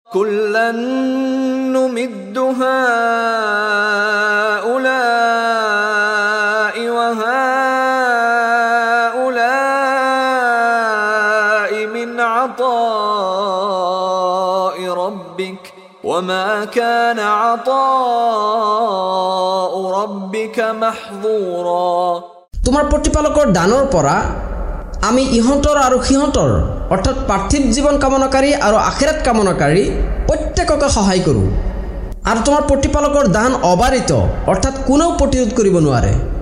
কুল্লান নুমিদ্দু হাউলাই ওয়া হাউলাই মিন আতাই রাব্বিক ওয়া মা কানা আতাউ রাব্বিকা মাহযুরা। তোমাৰ প্ৰতিপালকৰ দানৰ পৰা আমি ইহঁতৰ আৰু সিহঁতৰ অৰ্থাৎ পাৰ্থিৱ জীৱন কামনাকাৰী আৰু আখিৰাত কামনাকাৰী প্ৰত্যেককে সহায় কৰোঁ। আৰু তোমাৰ প্ৰতিপালকৰ দান অবাৰিত অৰ্থাৎ কোনেও প্ৰতিৰোধ কৰিব নোৱাৰে।